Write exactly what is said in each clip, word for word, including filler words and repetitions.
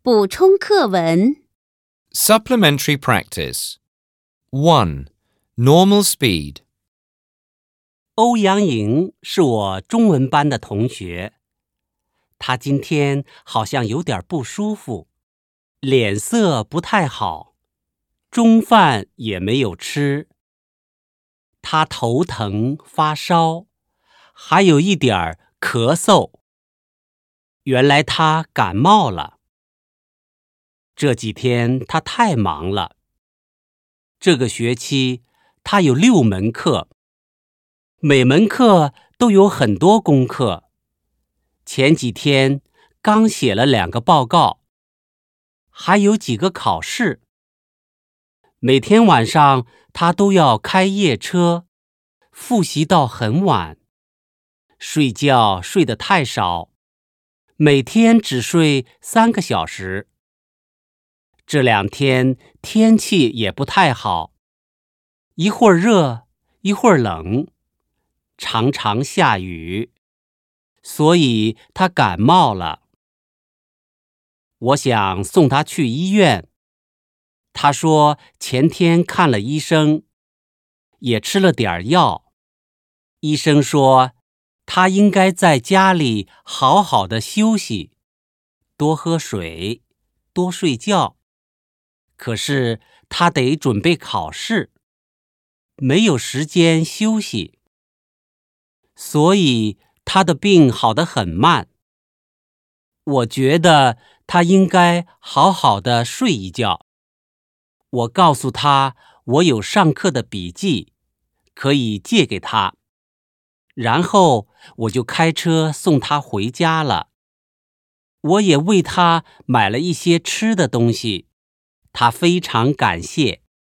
补充课文 Supplementary practice. one. Normal speed. 欧阳莹是我中文班的同学，她今天好像有点不舒服，脸色不太好，中饭也没有吃。她头疼发烧，还有一点儿咳嗽。原来她感冒了。这几天她太忙了。这个学期她有六门课，每门课都有很多功课。前几天刚写了两个报告，还有几个考试。每天晚上她都要开夜车，复习到很晚。睡觉睡得太少，每天只睡三个小时。这两天天气也不太好，一会儿热，一会儿冷，常常下雨，所以他感冒了。我想送他去医院。他说前天看了医生，也吃了点药。医生说他应该在家里好好的休息，多喝水，多睡觉。可是他得准备考试，没有时间休息，所以他的病好得很慢。我觉得他应该好好的睡一觉。我告诉他我有上课的笔记，可以借给他。然后我就开车送他回家了。我也为他买了一些吃的东西，他非常感谢。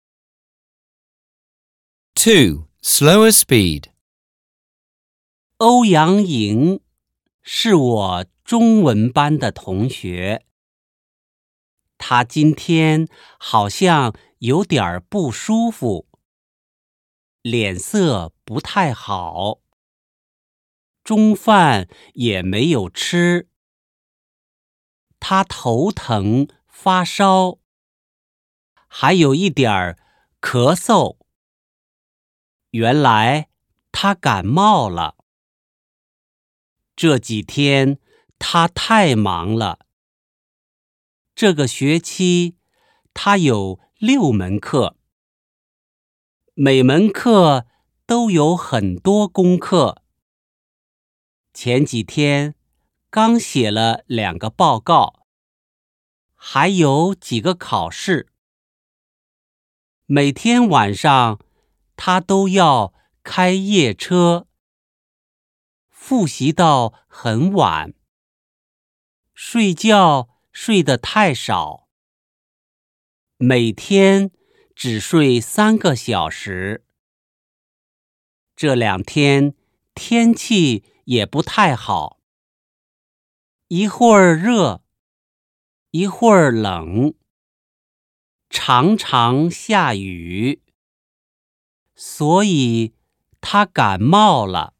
two. Slower speed. 欧阳莹是我中文班的同学，她今天好像有点不舒服，脸色不太好，中饭也没有吃。她头疼发烧，还有一点儿咳嗽。原来她感冒了。这几天她太忙了。这个学期她有六门课，每门课都有很多功课。前几天刚写了两个报告，还有几个考试。每天晚上她都要开夜车，复习到很晚，睡觉睡得太少，每天只睡三个小时。这两天天气也不太好，一会儿热，一会儿冷，常常下雨，所以他感冒了。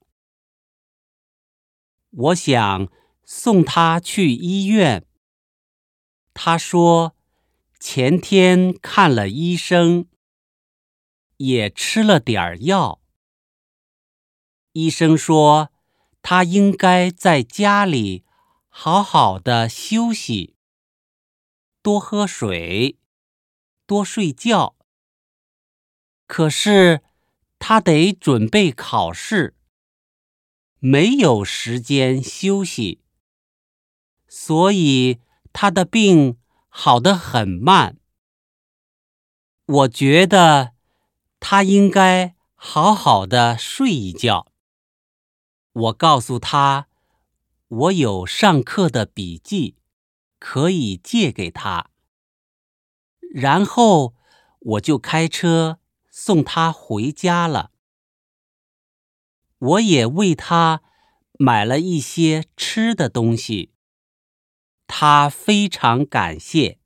我想送他去医院。他说前天看了医生，也吃了点药。医生说他应该在家里好好的休息，多喝水，多睡觉。可是他得准备考试，没有时间休息，所以他的病好得很慢。我觉得他应该好好的睡一觉。我告诉他，我有上课的笔记，可以借给他。然后我就开车送他回家了。我也为他买了一些吃的东西，他非常感谢。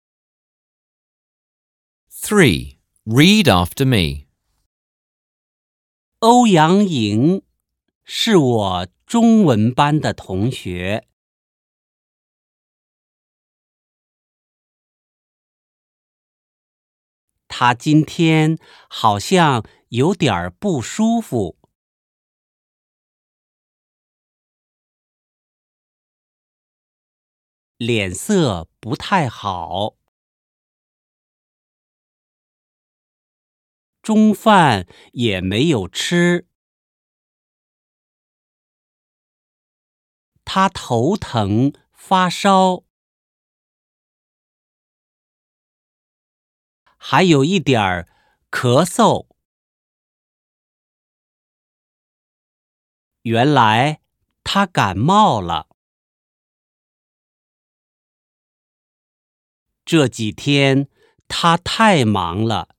three. Read after me. 欧阳莹是我中文班的同学。 他今天好像有点不舒服。脸色不太好。中饭也没有吃。他头疼发烧。还有一点儿咳嗽。原来他感冒了。这几天他太忙了。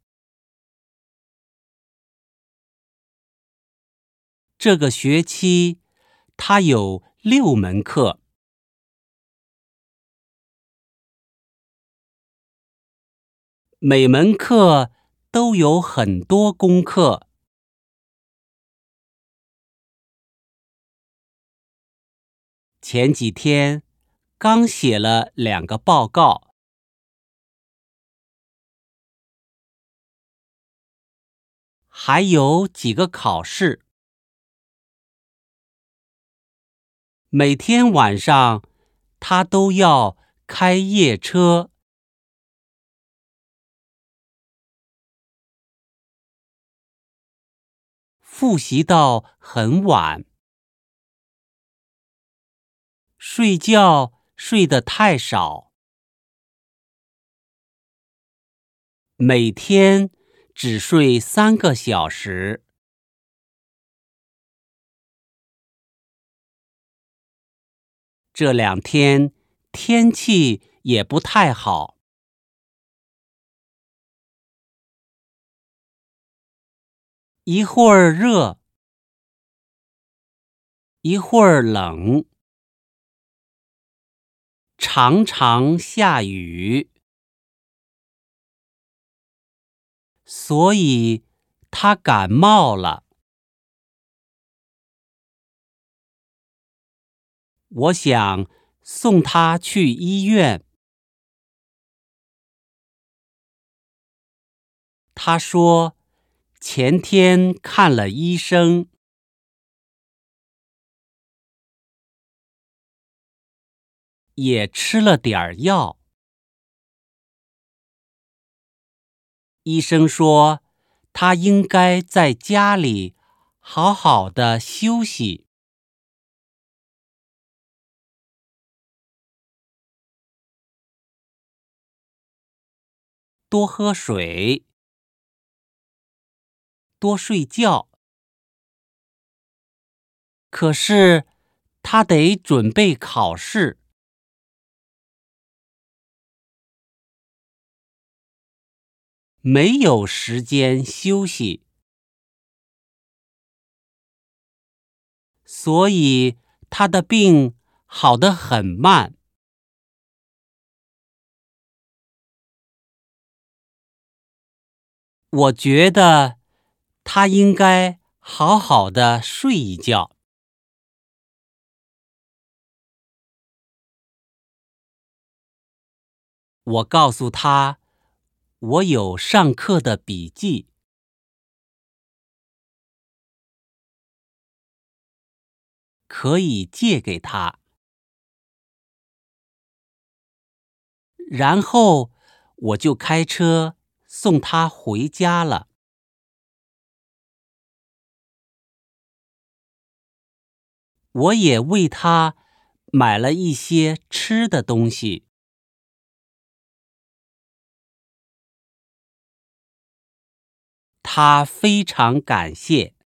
这个学期他有六门课。每门课都有很多功课。前几天刚写了两个报告。还有几个考试。每天晚上他都要开夜车。复习到很晚。睡觉睡得太少。每天只睡三个小时。这两天天气也不太好。一会儿热，一会儿冷，常常下雨。所以他感冒了。我想送他去医院。他说前天看了医生。也吃了点儿药。医生说他应该在家里好好的休息。多喝水，多睡觉。可是他得准备考试。没有时间休息。所以他的病好得很慢。我觉得他应该好好的睡一觉。我告诉他，我有上课的笔记。可以借给他。然后我就开车送他回家了。我也为他买了一些吃的东西。他非常感谢。